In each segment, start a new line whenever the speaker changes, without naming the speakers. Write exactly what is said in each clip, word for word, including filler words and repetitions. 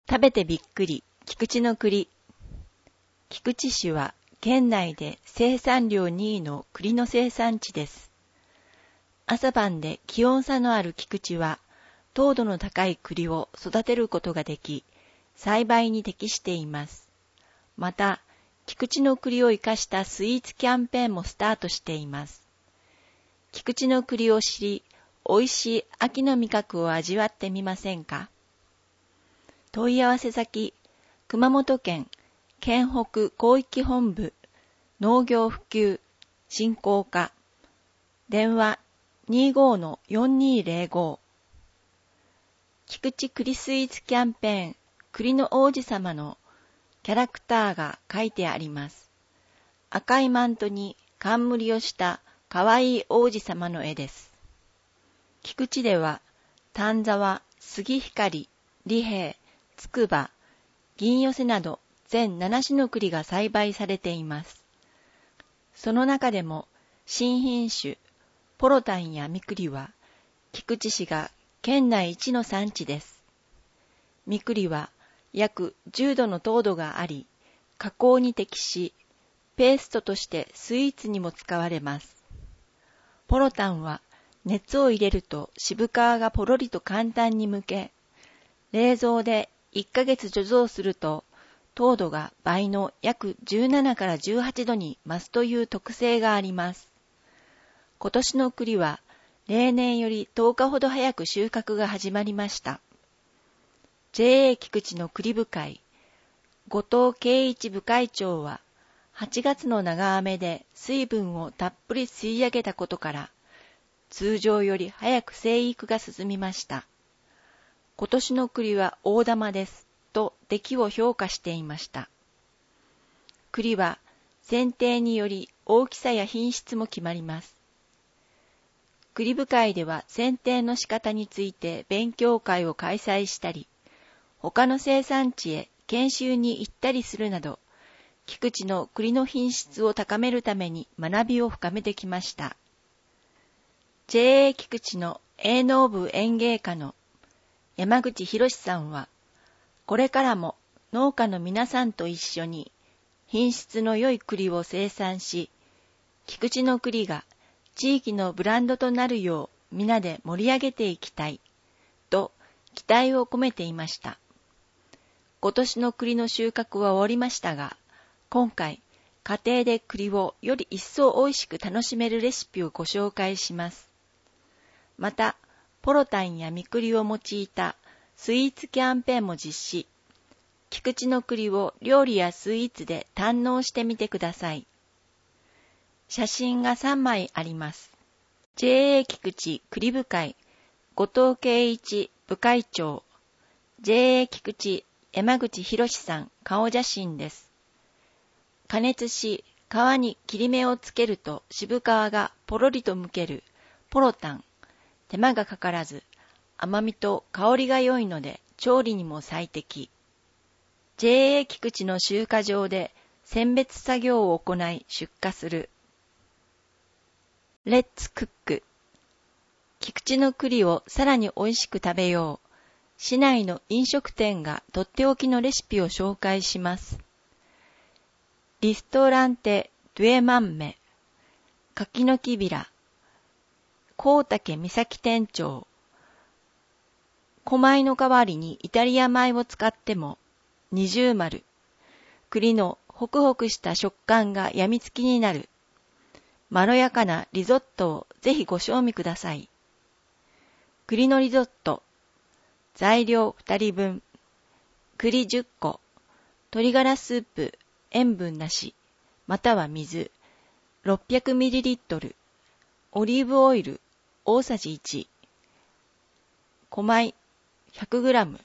食べてびっくり、菊池の栗。菊池市は県内で生産量にいの栗の生産地です。朝晩で気温差のある菊池は、糖度の高い栗を育てることができ、栽培に適しています。また、菊池の栗を生かしたスイーツキャンペーンもスタートしています。菊池の栗を知り、美味しい秋の味覚を味わってみませんか？問い合わせ先、熊本県県北広域本部農業普及振興課、電話 にじゅうごのよんにーぜろご。菊池栗スイーツキャンペーン、栗の王子様のキャラクターが書いてあります。赤いマントに冠をしたかわいい王子様の絵です。菊池では、丹沢、杉光、利平、つくば、銀寄せなど全ななしの栗が栽培されています。その中でも新品種ポロタンやみ栗は菊池市が県内一の産地です。み栗は約じゅうどの糖度があり、加工に適し、ペーストとしてスイーツにも使われます。ポロタンは熱を入れると渋皮がポロリと簡単に剥け、冷蔵でいっかげつ貯蔵すると糖度が倍の約じゅうななからじゅうはちどに増すという特性があります。今年の栗は例年よりとおかほど早く収穫が始まりました。ジェーエー 菊池の栗部会、後藤圭一部会長ははちがつの長雨で水分をたっぷり吸い上げたことから、通常より早く生育が進みました。今年の栗は大玉です。と出来を評価していました。栗は剪定により大きさや品質も決まります。栗部会では剪定の仕方について勉強会を開催したり、他の生産地へ研修に行ったりするなど、菊池の栗の品質を高めるために学びを深めてきました。ジェーエー 菊池の営農部園芸課の山口博さんは、これからも農家の皆さんと一緒に品質の良い栗を生産し、菊池の栗が地域のブランドとなるよう皆で盛り上げていきたい、と期待を込めていました。今年の栗の収穫は終わりましたが、今回家庭で栗をより一層美味しく楽しめるレシピをご紹介します。また、ポロタンやみ栗を用いたスイーツキャンペーンも実施。菊池の栗を料理やスイーツで堪能してみてください。写真がさんまいあります。ジェーエー 菊池栗部会、後藤圭一部会長、ジェーエー 菊池山口博さん顔写真です。加熱し、皮に切り目をつけると渋皮がポロリと剥けるポロタン。手間がかからず、甘みと香りが良いので調理にも最適。ジェーエー 菊池の集荷場で選別作業を行い出荷する。レッツクック。菊池の栗をさらに美味しく食べよう。市内の飲食店がとっておきのレシピを紹介します。リストランテ・ドゥエマンメ、柿の木びら、高竹美咲店長。小米の代わりにイタリア米を使っても二重丸。栗のホクホクした食感がやみつきになる。まろやかなリゾットをぜひご賞味ください。栗のリゾット。材料ふたりぶん。栗じゅっこ。鶏ガラスープ、塩分なし、または水。ろっぴゃくミリリットル。オリーブオイル。大さじいち、小米 ひゃくグラム、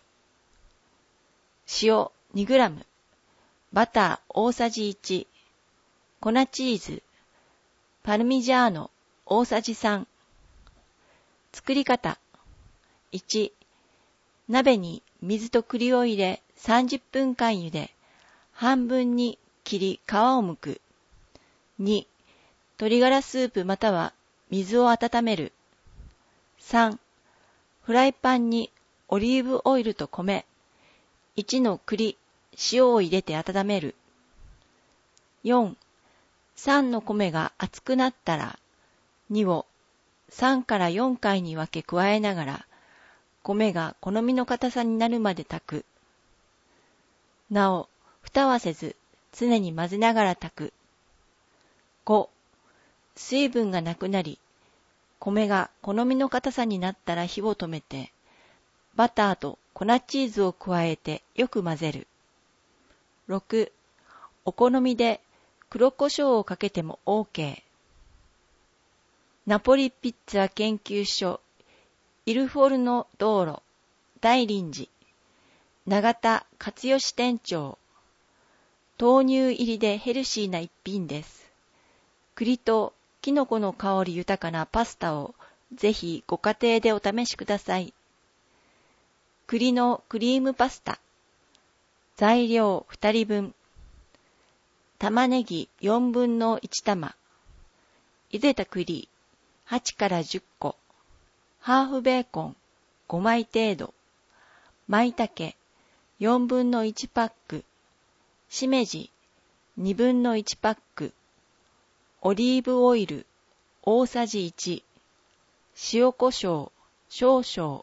塩 にグラム、バター大さじいち、粉チーズ、パルミジャーノ大さじさん。作り方。いち、鍋に水と栗を入れさんじゅっぷんかん茹で、半分に切り皮を剥く。に、鶏ガラスープまたは水を温める。さん、フライパンにオリーブオイルと米、 いちの栗、塩を入れて温める。よん、さんの米が熱くなったら、にをさんからよんかいに分け加えながら、米が好みの硬さになるまで炊く。なお、蓋はせず、常に混ぜながら炊く。ご、水分がなくなり、米が好みの硬さになったら火を止めて、バターと粉チーズを加えてよく混ぜる。ろく、お好みで黒胡椒をかけても OK。ナポリピッツァ研究所イルフォルノ道路大臨時永田勝義店長。豆乳入りでヘルシーな一品です。栗とキノコの香り豊かなパスタをぜひご家庭でお試しください。栗のクリームパスタ。材料ふたりぶん。玉ねぎよんぶんのいち玉。茹でた栗はちからじゅっこ。ハーフベーコンごまい程度。舞茸よんぶんのいちパック。しめじにぶんのいちパック。オリーブオイル大さじいち。塩コショウ少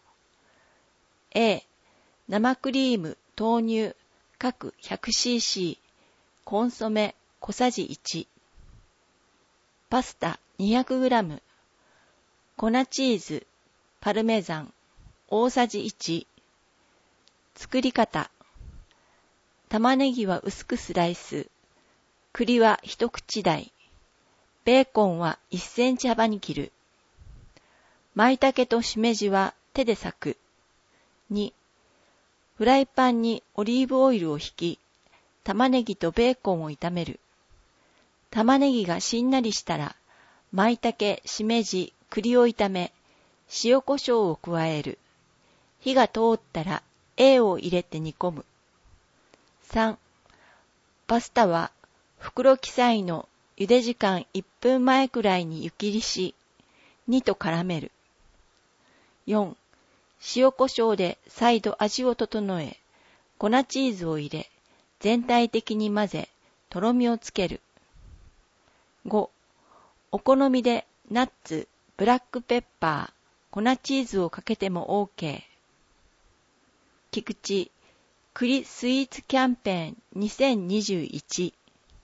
々。A、生クリーム豆乳各 ひゃくシーシー。コンソメ小さじいち。パスタ にひゃくグラム。粉チーズパルメザン大さじいち。作り方。玉ねぎは薄くスライス。栗は一口大。ベーコンはいっセンチ幅に切る。舞茸としめじは手で裂く。に、フライパンにオリーブオイルをひき、玉ねぎとベーコンを炒める。玉ねぎがしんなりしたら、舞茸、しめじ、栗を炒め、塩コショウを加える。火が通ったら A を入れて煮込む。さん、パスタは袋記載の茹で時間いっぷんまえくらいに湯切りし、にと絡める。よん、塩コショウで再度味を整え、粉チーズを入れ、全体的に混ぜ、とろみをつける。ご、お好みでナッツ、ブラックペッパー、粉チーズをかけても OK。菊池、栗スイーツキャンペーンにせんにじゅういち。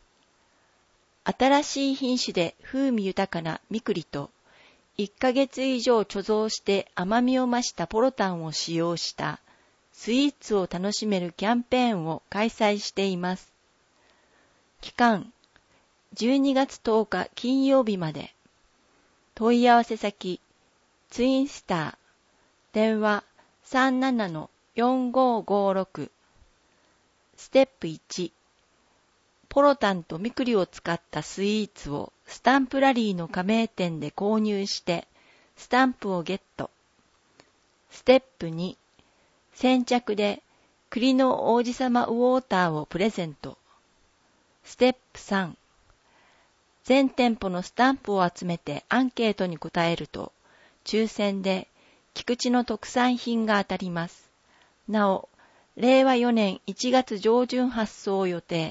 新しい品種で風味豊かなみ栗と、いっかげつ以上貯蔵して甘みを増したポロタンを使用したスイーツを楽しめるキャンペーンを開催しています。期間、じゅうにがつとおか金曜日まで。問い合わせ先、ツインスター、電話 さんななのよんごごろく。ステップいち、ポロタンとみ栗を使ったスイーツをスタンプラリーの加盟店で購入してスタンプをゲット。ステップに、先着で栗の王子様ウォーターをプレゼント。ステップさん、全店舗のスタンプを集めてアンケートに答えると抽選で菊池の特産品が当たります。なお、れいわよねんいちがつ上旬発送予定。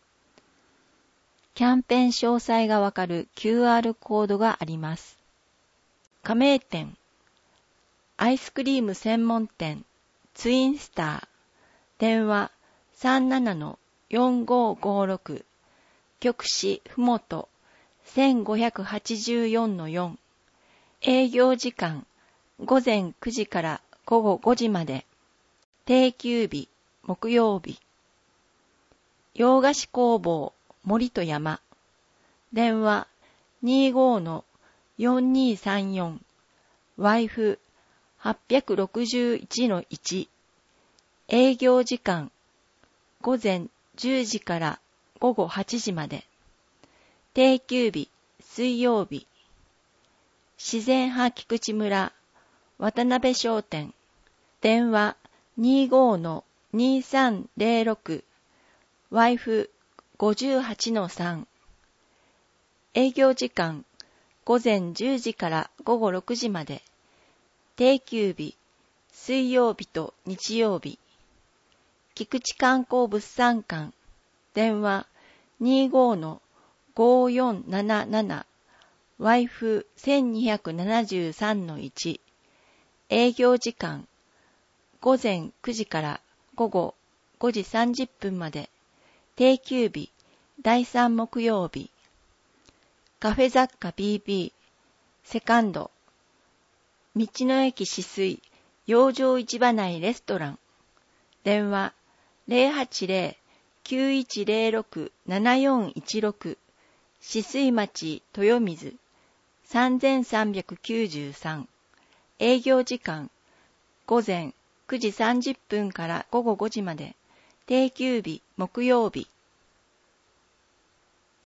キャンペーン詳細がわかる キューアール コードがあります。加盟店、アイスクリーム専門店、ツインスター、電話 さんななのよんごごろく、局市ふもと せんごひゃくはちじゅうよんのよん、営業時間ごぜんくじからごごごじまで、定休日木曜日。洋菓子工房森と山、電話 にごのよんにさんよん、ワイフはちろくいちのいち、営業時間ごぜんじゅうじからごごはちじまで、定休日水曜日。自然派菊池村渡辺商店、電話 にごのにさんぜろろく、ワイフごじゅうはちのさん、営業時間ごぜんじゅうじからごごろくじまで、定休日水曜日と日曜日。 菊池観光物産館、電話 にじゅうごのごよんなななな、ワイフせんにひゃくななじゅうさんのいち、営業時間、午前くじから午後ごじさんじゅっぷんまで、定休日、だいさん木曜日。カフェ雑貨 ビービー、セカンド、道の駅止水、洋上市場内レストラン、電話 ゼロはちゼロ きゅういちゼロろく ななよんいちろく、止水町豊水、さんさんきゅうさん、営業時間、午前くじさんじゅっぷんから午後ごじまで、定休日木曜日。